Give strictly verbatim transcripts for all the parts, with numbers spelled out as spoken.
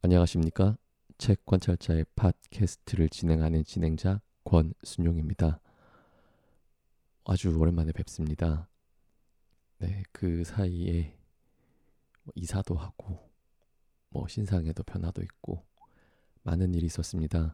안녕하십니까? 책 관찰자의 팟캐스트를 진행하는 진행자 권순용입니다. 아주 오랜만에 뵙습니다. 네, 그 사이에 뭐 이사도 하고 뭐 신상에도 변화도 있고 많은 일이 있었습니다.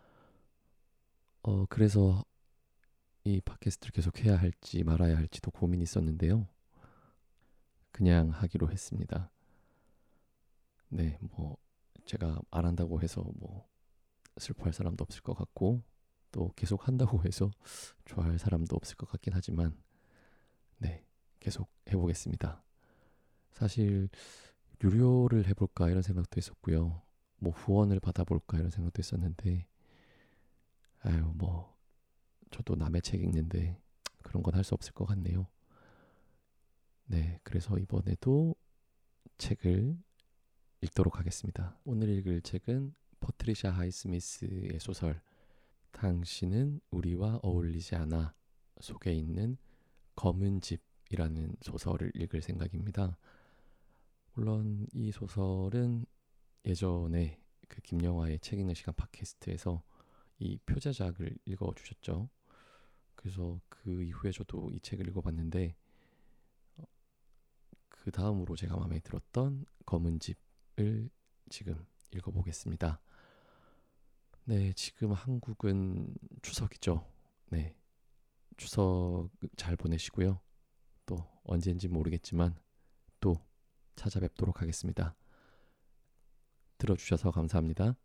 어 그래서 이 팟캐스트를 계속 해야 할지 말아야 할지도 고민이 있었는데요. 그냥 하기로 했습니다. 네, 뭐 제가 안 한다고 해서 뭐 슬퍼할 사람도 없을 것 같고 또 계속 한다고 해서 좋아할 사람도 없을 것 같긴 하지만 네, 계속 해보겠습니다. 사실 유료를 해볼까 이런 생각도 했었고요. 뭐 후원을 받아볼까 이런 생각도 했었는데 아유 뭐 저도 남의 책 읽는데 그런 건 할 수 없을 것 같네요. 네, 그래서 이번에도 책을 읽도록 하겠습니다. 오늘 읽을 책은 퍼트리샤 하이스미스의 소설 당신은 우리와 어울리지 않아 속에 있는 검은 집이라는 소설을 읽을 생각입니다. 물론 이 소설은 예전에 그 김영하의 책 읽는 시간 팟캐스트에서 이 표제작을 읽어주셨죠. 그래서 그 이후에 저도 이 책을 읽어봤는데 그 다음으로 제가 마음에 들었던 검은 집을 지금 읽어보겠습니다. 네, 지금 한국은 추석이죠. 네, 추석 잘 보내시고요. 또 언제인지 모르겠지만 또 찾아뵙도록 하겠습니다. 들어주셔서 감사합니다.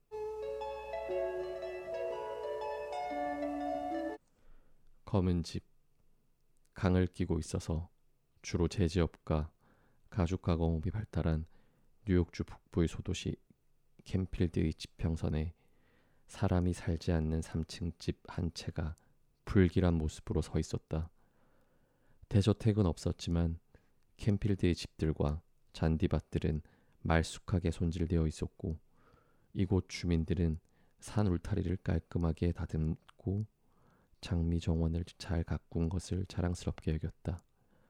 검은 집. 강을 끼고 있어서 주로 제지업과 가죽가공업이 발달한 뉴욕주 북부의 소도시 캠필드의 지평선에 사람이 살지 않는 삼 층 집 한 채가 불길한 모습으로 서 있었다. 대저택은 없었지만 캠필드의 집들과 잔디밭들은 말쑥하게 손질되어 있었고 이곳 주민들은 산 울타리를 깔끔하게 다듬고 장미 정원을 잘 가꾼 것을 자랑스럽게 여겼다.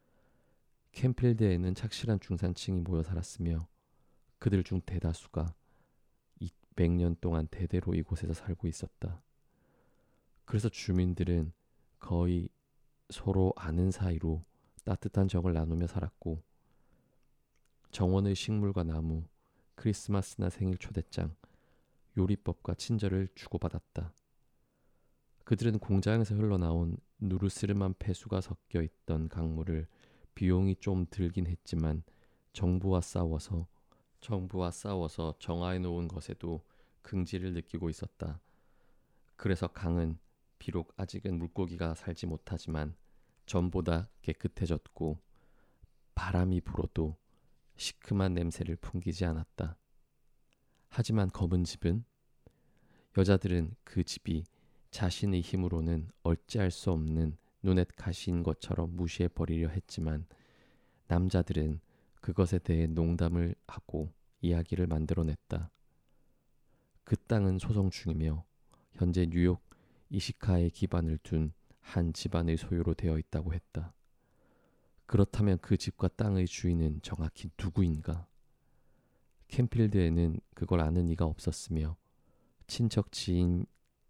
캠필드에는 착실한 중산층이 모여 살았으며 그들 중 대다수가 이백 년 동안 대대로 이곳에서 살고 있었다. 그래서 주민들은 거의 서로 아는 사이로 따뜻한 정을 나누며 살았고 정원의 식물과 나무, 크리스마스나 생일 초대장, 요리법과 친절을 주고받았다. 그들은 공장에서 흘러나온 누르스름한 폐수가 섞여 있던 강물을 비용이 좀 들긴 했지만 정부와 싸워서 정부와 싸워서 정화해 놓은 것에도 긍지를 느끼고 있었다. 그래서 강은 비록 아직은 물고기가 살지 못하지만 전보다 깨끗해졌고 바람이 불어도 시큼한 냄새를 풍기지 않았다. 하지만 검은 집은 여자들은 그 집이 자신의 힘으로는 어찌할 수 없는 눈엣 가시인 것처럼 무시해 버리려 했지만 남자들은 그것에 대해 농담을 하고 이야기를 만들어냈다. 그 땅은 소송 중이며 현재 뉴욕 이시카에 기반을 둔 한 집안의 소유로 되어 있다고 했다. 그렇다면 그 집과 땅의 주인은 정확히 누구인가? 캠필드에는 그걸 아는 이가 없었으며 친척 지인인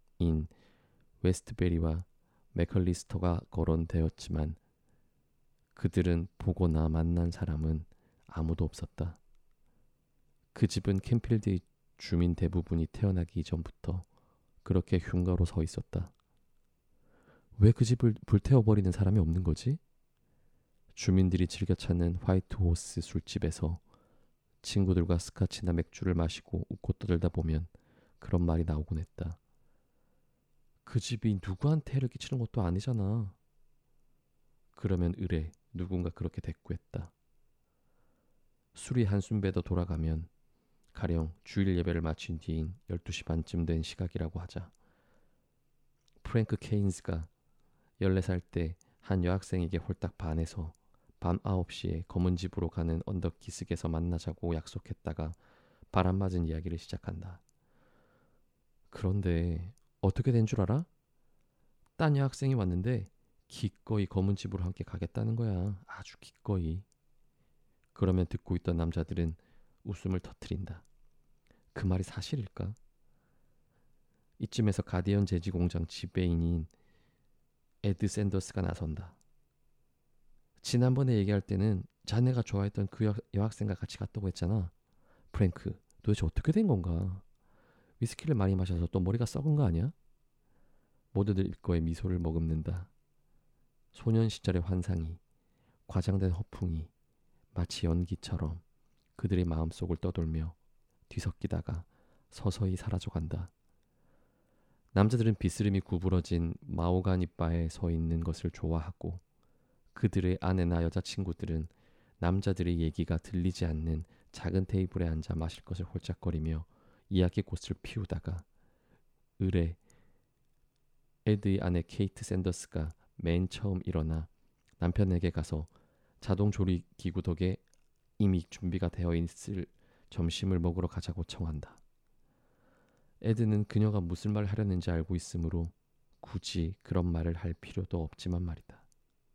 웨스트베리와 맥컬리스터가 거론되었지만 그들은 보거나 만난 사람은 아무도 없었다. 그 집은 캠필드의 주민 대부분이 태어나기 이전부터 그렇게 흉가로 서 있었다. 왜 그 집을 불태워버리는 사람이 없는 거지? 주민들이 즐겨 찾는 화이트 호스 술집에서 친구들과 스카치나 맥주를 마시고 웃고 떠들다 보면 그런 말이 나오곤 했다. 그 집이 누구한테 해를 끼치는 것도 아니잖아. 그러면 의뢰 누군가 그렇게 대꾸했다. 술이 한숨 배더 돌아가면 가령 주일 예배를 마친 뒤인 열두 시 반쯤 된 시각이라고 하자. 프랭크 케인스가 열네 살 때 한 여학생에게 홀딱 반해서 밤 아홉 시에 검은 집으로 가는 언덕 기슭에서 만나자고 약속했다가 바람 맞은 이야기를 시작한다. 그런데 어떻게 된 줄 알아? 딴 여학생이 왔는데 기꺼이 검은 집으로 함께 가겠다는 거야. 아주 기꺼이. 그러면 듣고 있던 남자들은 웃음을 터뜨린다. 그 말이 사실일까? 이쯤에서 가디언 제지 공장 지배인인 에드 샌더스가 나선다. 지난번에 얘기할 때는 자네가 좋아했던 그 여, 여학생과 같이 갔다고 했잖아. 프랭크, 도대체 어떻게 된 건가? 위스키를 많이 마셔서 또 머리가 썩은 거 아니야? 모두들 일거에 미소를 머금는다. 소년 시절의 환상이, 과장된 허풍이 마치 연기처럼 그들의 마음속을 떠돌며 뒤섞이다가 서서히 사라져간다. 남자들은 비스름이 구부러진 마호가니 바에 서 있는 것을 좋아하고 그들의 아내나 여자친구들은 남자들의 얘기가 들리지 않는 작은 테이블에 앉아 마실 것을 홀짝거리며 이야기꽃을 피우다가 을에 에드의 아내 케이트 샌더스가 맨 처음 일어나 남편에게 가서 자동 조리 기구 덕에 이미 준비가 되어 있을 점심을 먹으러 가자고 청한다. 에드는 그녀가 무슨 말을 하려는지 알고 있으므로 굳이 그런 말을 할 필요도 없지만 말이다.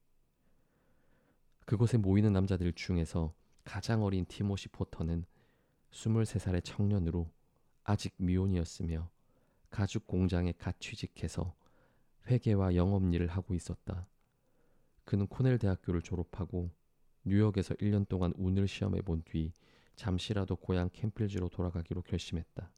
그곳에 모이는 남자들 중에서 가장 어린 티모시 포터는 스물세 살의 청년으로 아직 미혼이었으며 가죽 공장에 갓 취직해서 회계와 영업일을 하고 있었다. 그는 코넬 대학교를 졸업하고 뉴욕에서 일 년 동안 운을 시험해 본 뒤 잠시라도 고향 캠필즈로 돌아가기로 결심했다.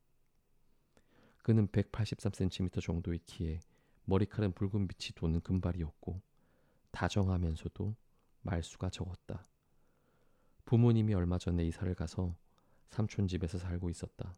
그는 백팔십삼 센티미터 정도의 키에 머리칼은 붉은 빛이 도는 금발이었고 다정하면서도 말수가 적었다. 부모님이 얼마 전에 이사를 가서 삼촌 집에서 살고 있었다.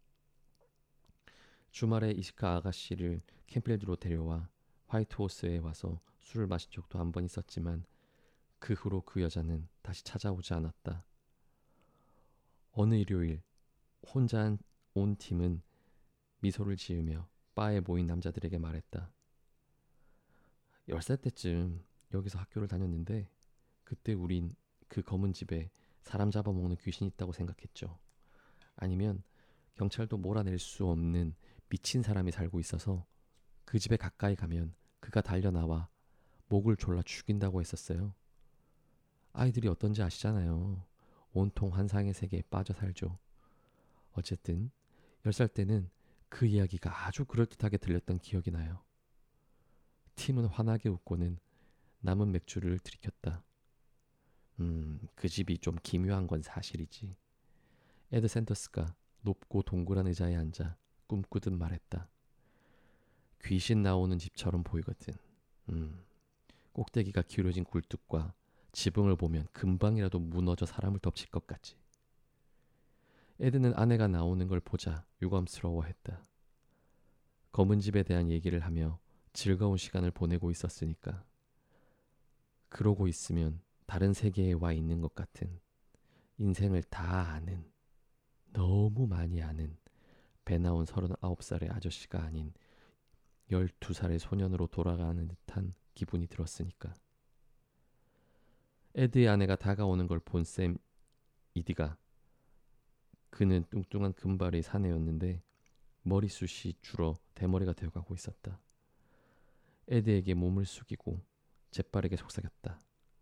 주말에 이시카 아가씨를 캠필드로 데려와 화이트호스에 와서 술을 마신 적도 한 번 있었지만 그 후로 그 여자는 다시 찾아오지 않았다. 어느 일요일 혼자 온 팀은 미소를 지으며 바에 모인 남자들에게 말했다. 열 살 때쯤 여기서 학교를 다녔는데 그때 우린 그 검은 집에 사람 잡아먹는 귀신이 있다고 생각했죠. 아니면 경찰도 몰아낼 수 없는 미친 사람이 살고 있어서 그 집에 가까이 가면 그가 달려나와 목을 졸라 죽인다고 했었어요. 아이들이 어떤지 아시잖아요. 온통 환상의 세계에 빠져 살죠. 어쨌든 열 살 때는 그 이야기가 아주 그럴듯하게 들렸던 기억이 나요. 팀은 환하게 웃고는 남은 맥주를 들이켰다. 음, 그 집이 좀 기묘한 건 사실이지. 에드 샌더스가 높고 동그란 의자에 앉아 꿈꾸듯 말했다. 귀신 나오는 집처럼 보이거든. 음, 꼭대기가 기울어진 굴뚝과 지붕을 보면 금방이라도 무너져 사람을 덮칠 것 같지. 에드는 아내가 나오는 걸 보자 유감스러워했다. 검은 집에 대한 얘기를 하며 즐거운 시간을 보내고 있었으니까. 그러고 있으면 다른 세계에 와 있는 것 같은, 인생을 다 아는, 너무 많이 아는 배 나온 서른아홉 살의 아저씨가 아닌 열두 살의 소년으로 돌아가는 듯한 기분이 들었으니까. 에드의 아내가 다가오는 걸 본 샘 이디가, 그는 뚱뚱한 금발의 사내였는데 머리숱이 줄어 대머리가 되어가고 있었다. 에드에게 몸을 숙이고 재빠르게 속삭였다.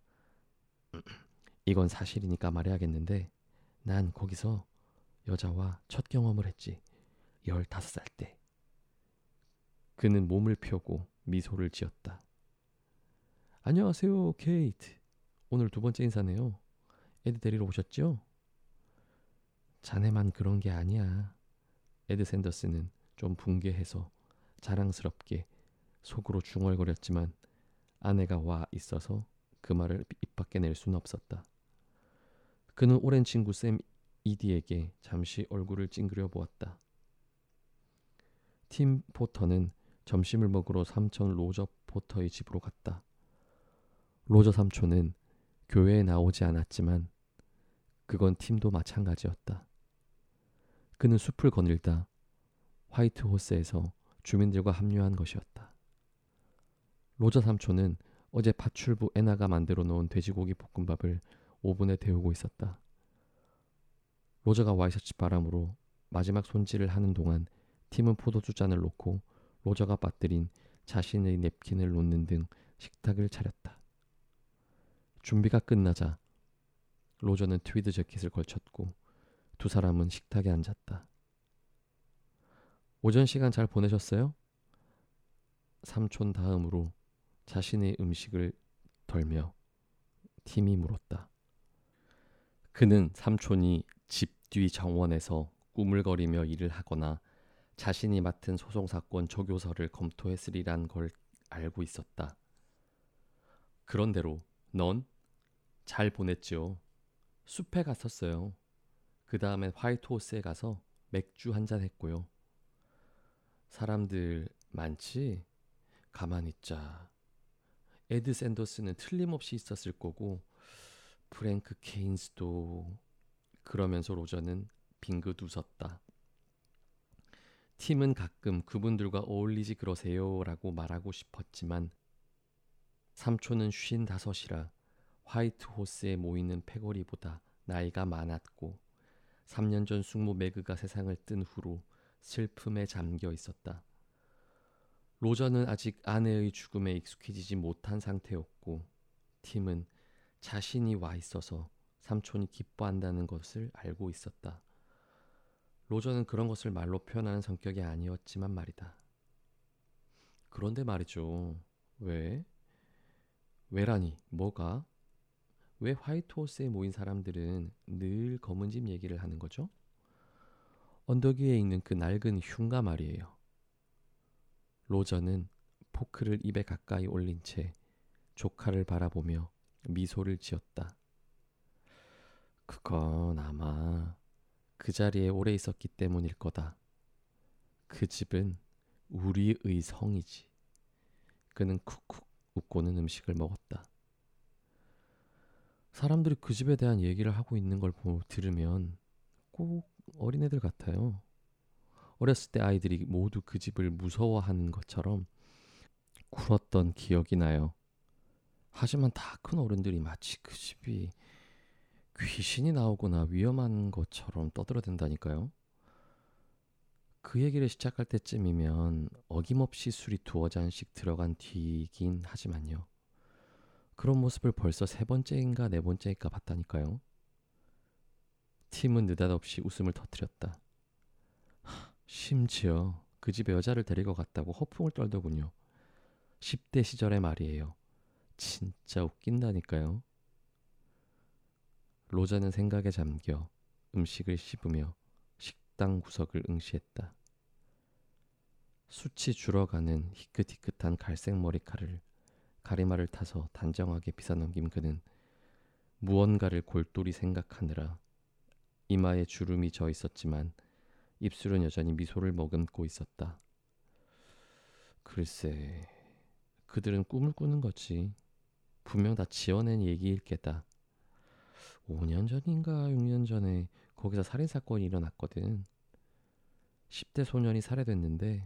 이건 사실이니까 말해야겠는데 난 거기서 여자와 첫 경험을 했지. 열다섯 살 때. 그는 몸을 펴고 미소를 지었다. 안녕하세요, 케이트. 오늘 두 번째 인사네요. 에드 데리러 오셨죠? 자네만 그런 게 아니야. 에드 샌더스는 좀 붕괴해서 자랑스럽게 속으로 중얼거렸지만 아내가 와 있어서 그 말을 입 밖에 낼 수는 없었다. 그는 오랜 친구 샘 이디에게 잠시 얼굴을 찡그려 보았다. 팀 포터는 점심을 먹으러 삼촌 로저 포터의 집으로 갔다. 로저 삼촌은 교회에 나오지 않았지만 그건 팀도 마찬가지였다. 그는 숲을 거닐다 화이트 호스에서 주민들과 합류한 것이었다. 로저 삼촌은 어제 파출부 애나가 만들어 놓은 돼지고기 볶음밥을 오븐에 데우고 있었다. 로저가 와이셔츠 바람으로 마지막 손질을 하는 동안 팀은 포도주 잔을 놓고 로저가 빠뜨린 자신의 냅킨을 놓는 등 식탁을 차렸다. 준비가 끝나자 로저는 트위드 재킷을 걸쳤고 두 사람은 식탁에 앉았다. 오전 시간 잘 보내셨어요? 삼촌 다음으로 자신의 음식을 덜며 팀이 물었다. 그는 삼촌이 집 뒤 정원에서 꾸물거리며 일을 하거나 자신이 맡은 소송사건 조교서를 검토했으리란 걸 알고 있었다. 그런대로 넌 잘 보냈지요. 숲에 갔었어요. 그 다음엔 화이트호스에 가서 맥주 한잔 했고요. 사람들 많지? 가만히 있자. 에드 샌더스는 틀림없이 있었을 거고 프랭크 케인스도. 그러면서 로저는 빙긋 웃었다. 팀은 가끔 그분들과 어울리지 그러세요 라고 말하고 싶었지만 삼촌은 쉰다섯이라 화이트호스에 모이는 패거리보다 나이가 많았고 삼 년 전 숙모 매그가 세상을 뜬 후로 슬픔에 잠겨 있었다. 로저는 아직 아내의 죽음에 익숙해지지 못한 상태였고 팀은 자신이 와 있어서 삼촌이 기뻐한다는 것을 알고 있었다. 로저는 그런 것을 말로 표현하는 성격이 아니었지만 말이다. 그런데 말이죠. 왜? 왜라니? 뭐가? 왜 화이트호스에 모인 사람들은 늘 검은 집 얘기를 하는 거죠? 언덕 위에 있는 그 낡은 흉가 말이에요. 로저는 포크를 입에 가까이 올린 채 조카를 바라보며 미소를 지었다. 그건 아마 그 자리에 오래 있었기 때문일 거다. 그 집은 우리의 성이지. 그는 쿡쿡 웃고는 음식을 먹었다. 사람들이 그 집에 대한 얘기를 하고 있는 걸 보, 들으면 꼭 어린애들 같아요. 어렸을 때 아이들이 모두 그 집을 무서워하는 것처럼 굴었던 기억이 나요. 하지만 다 큰 어른들이 마치 그 집이 귀신이 나오거나 위험한 것처럼 떠들어댄다니까요. 그 얘기를 시작할 때쯤이면 어김없이 술이 두어 잔씩 들어간 뒤이긴 하지만요. 그런 모습을 벌써 세 번째인가 네 번째인가 봤다니까요. 팀은 느닷없이 웃음을 터뜨렸다. 심지어 그 집에 여자를 데리고 갔다고 허풍을 떨더군요. 십 대 시절의 말이에요. 진짜 웃긴다니까요. 로저는 생각에 잠겨 음식을 씹으며 식당 구석을 응시했다. 숱이 줄어가는 희끗희끗한 갈색 머리카락을 가리마를 타서 단정하게 빗어넘긴 그는 무언가를 골똘히 생각하느라 이마에 주름이 져 있었지만 입술은 여전히 미소를 머금고 있었다. 글쎄, 그들은 꿈을 꾸는 거지. 분명 다 지어낸 얘기일 게다. 오 년 전인가 육 년 전에 거기서 살인사건이 일어났거든. 십 대 소년이 살해됐는데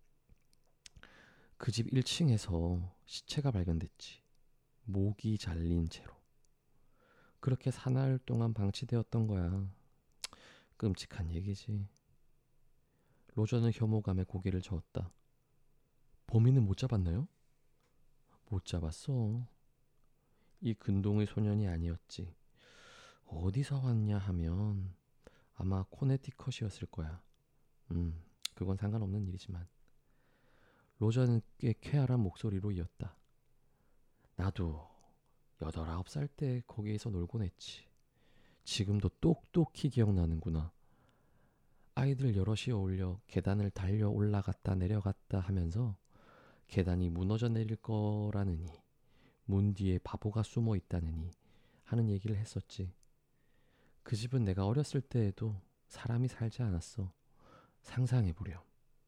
그 집 일 층에서 시체가 발견됐지. 목이 잘린 채로. 그렇게 사나흘 동안 방치되었던 거야. 끔찍한 얘기지. 로저는 혐오감에 고개를 저었다. 범인은 못 잡았나요? 못 잡았어. 이 근동의 소년이 아니었지. 어디서 왔냐 하면 아마 코네티컷이었을 거야. 음, 그건 상관없는 일이지만. 로저는 꽤 쾌활한 목소리로 이었다. 나도 여덟아홉 살 때 거기에서 놀곤 했지. 지금도 똑똑히 기억나는구나. 아이들 여럿이 어울려 계단을 달려 올라갔다 내려갔다 하면서 계단이 무너져 내릴 거라느니 문 뒤에 바보가 숨어 있다느니 하는 얘기를 했었지. 그 집은 내가 어렸을 때에도 사람이 살지 않았어. 상상해보렴.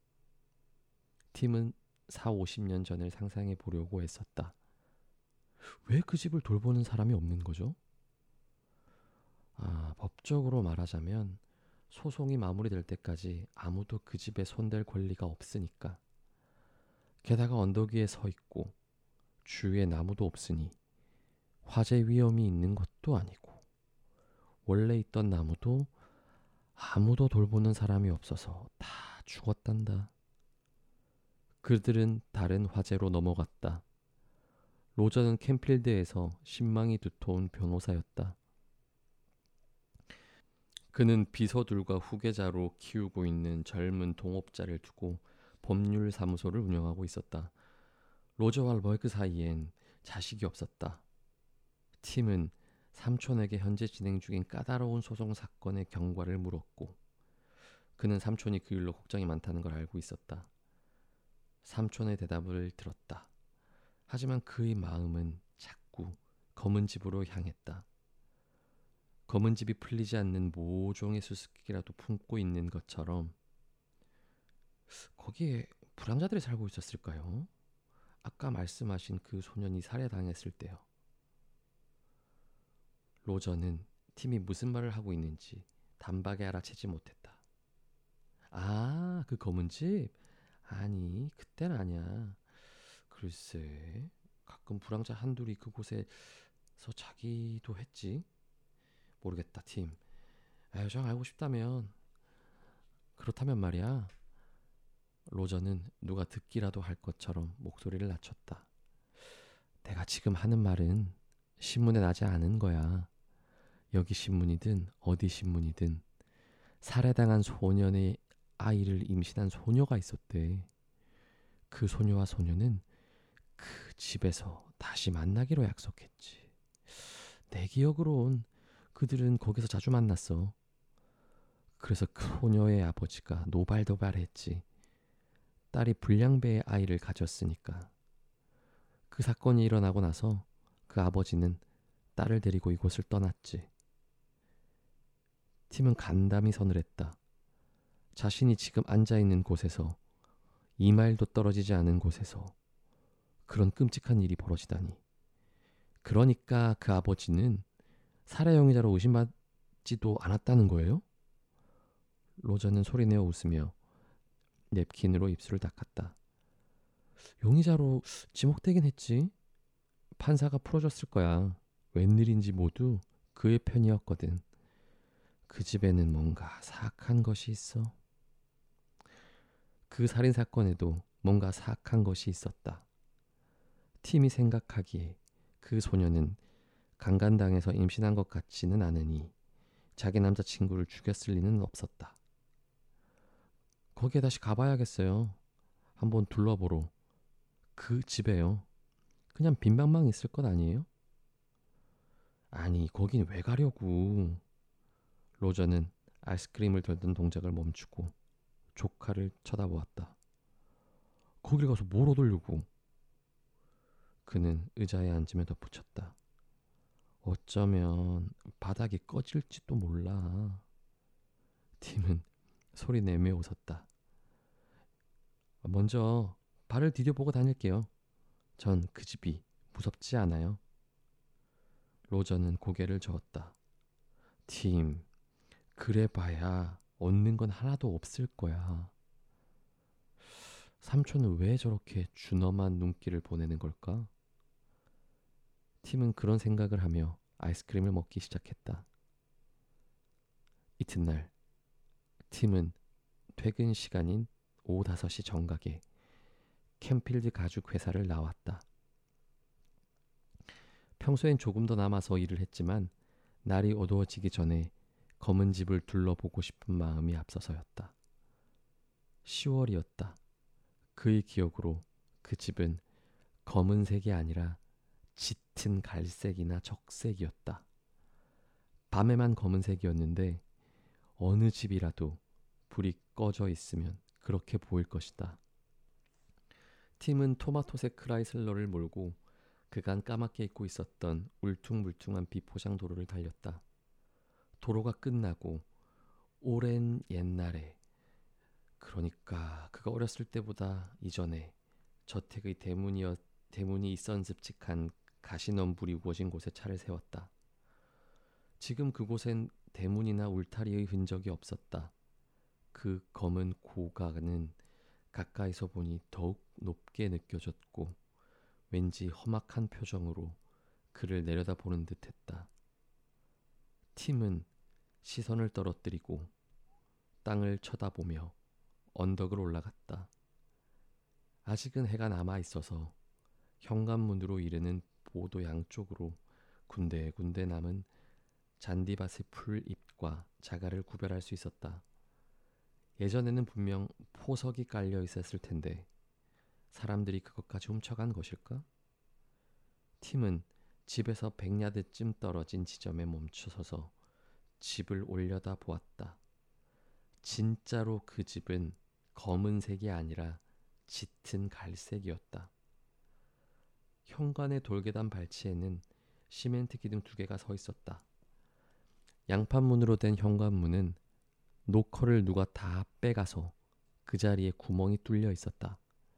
팀은 사오십 년 전을 상상해 보려고 했었다. 왜 그 집을 돌보는 사람이 없는 거죠? 아, 법적으로 말하자면 소송이 마무리될 때까지 아무도 그 집에 손댈 권리가 없으니까. 게다가 언덕 위에 서 있고 주위에 나무도 없으니 화재 위험이 있는 것도 아니고 원래 있던 나무도 아무도 돌보는 사람이 없어서 다 죽었단다. 그들은 다른 화재로 넘어갔다. 로저는 캠필드에서 신망이 두터운 변호사였다. 그는 비서들과 후계자로 키우고 있는 젊은 동업자를 두고 법률 사무소를 운영하고 있었다. 로저와 머이크 사이엔 자식이 없었다. 팀은 삼촌에게 현재 진행 중인 까다로운 소송 사건의 경과를 물었고 그는 삼촌이 그 일로 걱정이 많다는 걸 알고 있었다. 삼촌의 대답을 들었다. 하지만 그의 마음은 자꾸 검은 집으로 향했다. 검은 집이 풀리지 않는 모종의 수수께끼라도 품고 있는 것처럼 거기에 불량자들이 살고 있었을까요? 아까 말씀하신 그 소년이 살해당했을 때요. 로저는 팀이 무슨 말을 하고 있는지 단박에 알아채지 못했다. 아, 그 검은 집? 아니, 그땐 아니야. 글쎄, 가끔 불황자 한둘이 그곳에서 자기도 했지. 모르겠다, 팀. 아, 여정 알고 싶다면 그렇다면 말이야. 로저는 누가 듣기라도 할 것처럼 목소리를 낮췄다. 내가 지금 하는 말은 신문에 나지 않은 거야. 여기 신문이든 어디 신문이든 살해당한 소년의 아이를 임신한 소녀가 있었대. 그 소녀와 소녀는 그 집에서 다시 만나기로 약속했지. 내 기억으론 그들은 거기서 자주 만났어. 그래서 그 소녀의 아버지가 노발도발했지. 딸이 불량배의 아이를 가졌으니까. 그 사건이 일어나고 나서 그 아버지는 딸을 데리고 이곳을 떠났지. 팀은 간담이 서늘했다. 자신이 지금 앉아있는 곳에서 이 마일도 떨어지지 않은 곳에서 그런 끔찍한 일이 벌어지다니. 그러니까 그 아버지는 살해 용의자로 의심받지도 않았다는 거예요? 로저는 소리내어 웃으며 냅킨으로 입술을 닦았다. 용의자로 지목되긴 했지. 판사가 풀어줬을 거야. 웬일인지 모두 그의 편이었거든. 그 집에는 뭔가 사악한 것이 있어. 그 살인사건에도 뭔가 사악한 것이 있었다. 팀이 생각하기에 그 소녀는 강간당해서 임신한 것 같지는 않으니 자기 남자친구를 죽였을 리는 없었다. 거기에 다시 가봐야겠어요. 한번 둘러보러. 그 집에요. 그냥 빈 방망이 있을 것 아니에요? 아니, 거긴 왜 가려고. 로저는 아이스크림을 덜던 동작을 멈추고 조카를 쳐다보았다. 거길 가서 뭘 얻으려고. 그는 의자에 앉으며 덧붙였다. 어쩌면 바닥이 꺼질지도 몰라. 팀은 소리내며 웃었다. 먼저 발을 디뎌보고 다닐게요. 전 그 집이 무섭지 않아요. 로저는 고개를 저었다. 팀, 그래봐야 얻는 건 하나도 없을 거야. 삼촌은 왜 저렇게 준엄한 눈길을 보내는 걸까? 팀은 그런 생각을 하며 아이스크림을 먹기 시작했다. 이튿날 팀은 퇴근 시간인 오후 다섯 시 정각에 캠필드 가죽 회사를 나왔다. 평소엔 조금 더 남아서 일을 했지만 날이 어두워지기 전에 검은 집을 둘러보고 싶은 마음이 앞서서였다. 시월이었다. 그의 기억으로 그 집은 검은색이 아니라 짙은 갈색이나 적색이었다. 밤에만 검은색이었는데 어느 집이라도 불이 꺼져 있으면 그렇게 보일 것이다. 팀은 토마토색 크라이슬러를 몰고 그간 까맣게 잊고 있었던 울퉁불퉁한 비포장 도로를 달렸다. 도로가 끝나고 오랜 옛날에, 그러니까 그가 어렸을 때보다 이전에 저택의 대문이었, 대문이 있언습칙한 가시넘불이 우거진 곳에 차를 세웠다. 지금 그곳엔 대문이나 울타리의 흔적이 없었다. 그 검은 고가는 가까이서 보니 더욱 높게 느껴졌고 왠지 험악한 표정으로 그를 내려다보는 듯했다. 팀은 시선을 떨어뜨리고 땅을 쳐다보며 언덕을 올라갔다. 아직은 해가 남아있어서 현관문으로 이르는 보도 양쪽으로 군데군데 남은 잔디밭의 풀잎과 자갈을 구별할 수 있었다. 예전에는 분명 포석이 깔려 있었을 텐데 사람들이 그것까지 훔쳐간 것일까? 팀은 집에서 백야드쯤 떨어진 지점에 멈춰서서 집을 올려다 보았다. 진짜로 그 집은 검은색이 아니라 짙은 갈색이었다. 현관의 돌계단 발치에는 시멘트 기둥 두 개가 서 있었다. 양판문으로 된 현관문은 노커를 누가 다 빼가서 그 자리에 구멍이 뚫려 있었다.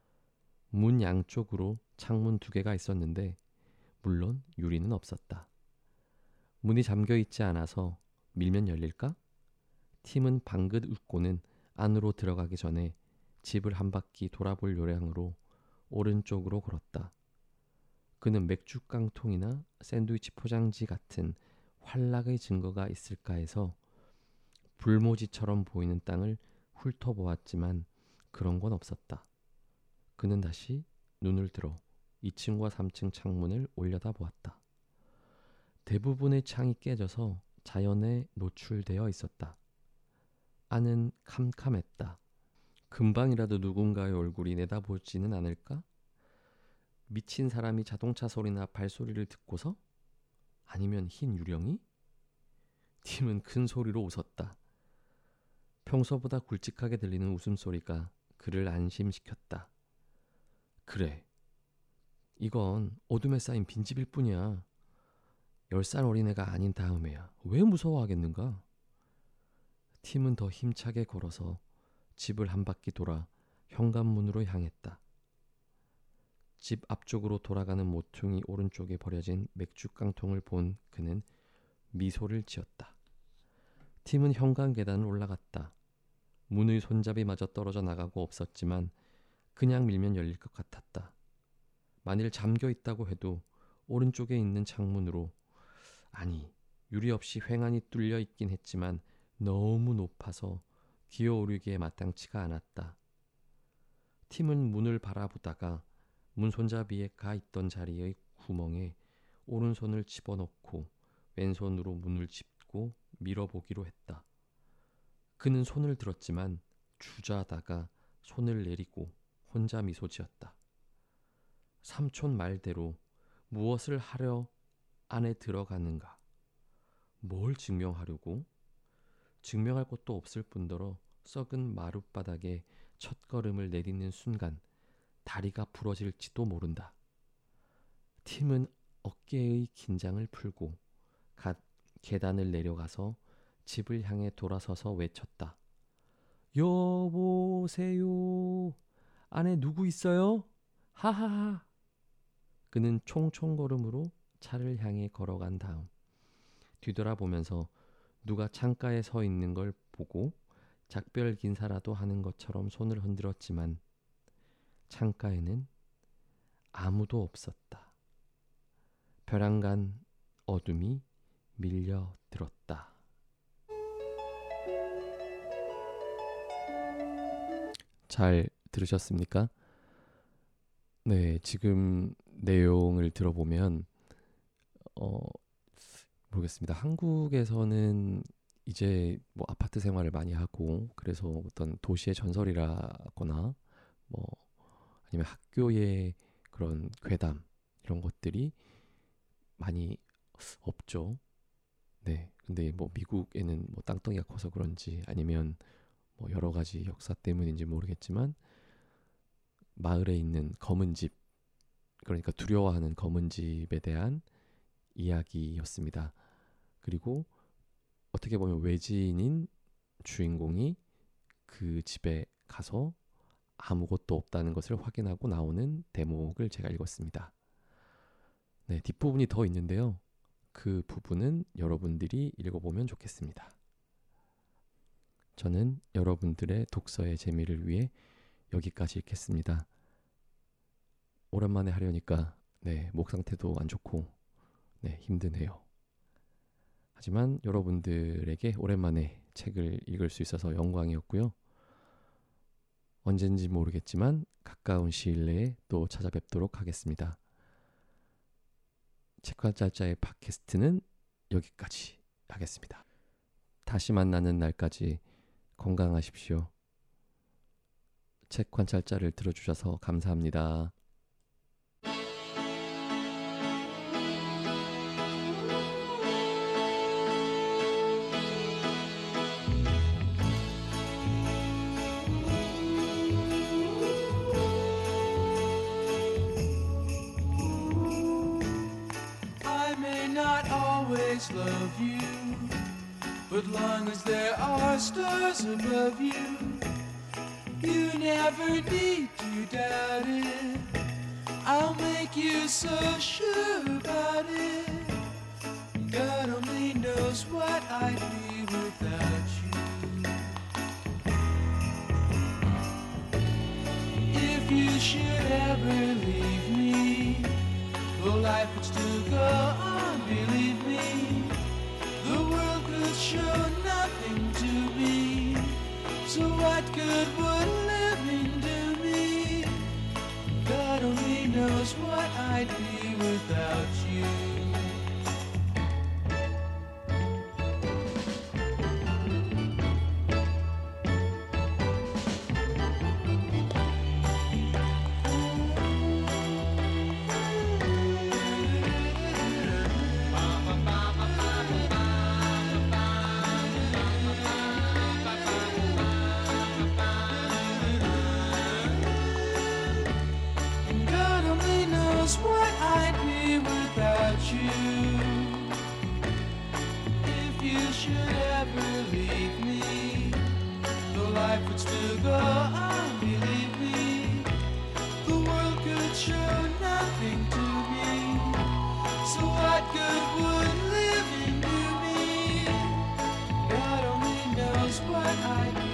문 양쪽으로 창문 두 개가 있었는데 물론 유리는 없었다. 문이 잠겨 있지 않아서 밀면 열릴까? 팀은 방긋 웃고는 안으로 들어가기 전에 집을 한 바퀴 돌아볼 요량으로 오른쪽으로 걸었다. 그는 맥주 깡통이나 샌드위치 포장지 같은 활락의 증거가 있을까 해서 불모지처럼 보이는 땅을 훑어보았지만 그런 건 없었다. 그는 다시 눈을 들어 이 층과 삼 층 창문을 올려다 보았다. 대부분의 창이 깨져서 자연에 노출되어 있었다. 안은 캄캄했다. 금방이라도 누군가의 얼굴이 내다보지는 않을까? 미친 사람이 자동차 소리나 발소리를 듣고서? 아니면 흰 유령이? 팀은 큰 소리로 웃었다. 평소보다 굵직하게 들리는 웃음소리가 그를 안심시켰다. 그래, 이건 어둠에 쌓인 빈집일 뿐이야. 열 살 어린애가 아닌 다음에야 왜 무서워하겠는가? 팀은 더 힘차게 걸어서 집을 한 바퀴 돌아 현관문으로 향했다. 집 앞쪽으로 돌아가는 모퉁이 오른쪽에 버려진 맥주 깡통을 본 그는 미소를 지었다. 팀은 현관 계단을 올라갔다. 문의 손잡이마저 떨어져 나가고 없었지만 그냥 밀면 열릴 것 같았다. 만일 잠겨 있다고 해도 오른쪽에 있는 창문으로, 아니 유리 없이 횡하니 뚫려 있긴 했지만 너무 높아서 기어오르기에 마땅치가 않았다. 팀은 문을 바라보다가 문 손잡이에 가 있던 자리의 구멍에 오른손을 집어넣고 왼손으로 문을 짚고 밀어보기로 했다. 그는 손을 들었지만 주저하다가 손을 내리고 혼자 미소 지었다. 삼촌 말대로 무엇을 하려 안에 들어가는가? 뭘 증명하려고? 증명할 것도 없을 뿐더러 썩은 마룻바닥에 첫걸음을 내딛는 순간 다리가 부러질지도 모른다. 팀은 어깨의 긴장을 풀고 갓 계단을 내려가서 집을 향해 돌아서서 외쳤다. 여보세요. 안에 누구 있어요? 하하하. 그는 총총걸음으로 차를 향해 걸어간 다음 뒤돌아보면서 누가 창가에 서 있는 걸 보고 작별 인사라도 하는 것처럼 손을 흔들었지만 창가에는 아무도 없었다. 벼랑간 어둠이 밀려들었다. 잘 들으셨습니까? 네, 지금 내용을 들어보면 어, 모르겠습니다. 한국에서는 이제 뭐 아파트 생활을 많이 하고 그래서 어떤 도시의 전설이라거나 뭐 아니면 학교의 그런 괴담 이런 것들이 많이 없죠. 네, 근데 뭐 미국에는 뭐 땅덩이가 커서 그런지 아니면 뭐 여러 가지 역사 때문인지 모르겠지만 마을에 있는 검은 집, 그러니까 두려워하는 검은 집에 대한 이야기였습니다. 그리고 어떻게 보면 외지인인 주인공이 그 집에 가서 아무것도 없다는 것을 확인하고 나오는 대목을 제가 읽었습니다. 네, 뒷부분이 더 있는데요. 그 부분은 여러분들이 읽어보면 좋겠습니다. 저는 여러분들의 독서의 재미를 위해 여기까지 읽겠습니다. 오랜만에 하려니까 네, 목 상태도 안 좋고 네, 힘드네요. 하지만 여러분들에게 오랜만에 책을 읽을 수 있어서 영광이었고요. 언젠지 모르겠지만 가까운 시일 내에 또 찾아뵙도록 하겠습니다. 책과 짤자의 팟캐스트는 여기까지. 하겠습니다. 다시 만나는 날까지 건강하십시오. 책 관찰자를 들어주셔서 감사합니다. I may not always love you, but long as there are stars above you, you never need to doubt it. I'll make you so sure about it. God only knows what I'd be without you. If you should ever leave me, though life would still go on, believe me, the world could show nothing to me. So what good would living do me? God only knows what I'd be without you. God only knows what I'd be without you. If you should ever leave me, though life would still go on, believe me, the world could show nothing to me. So what good would living do me? God only knows what I'd be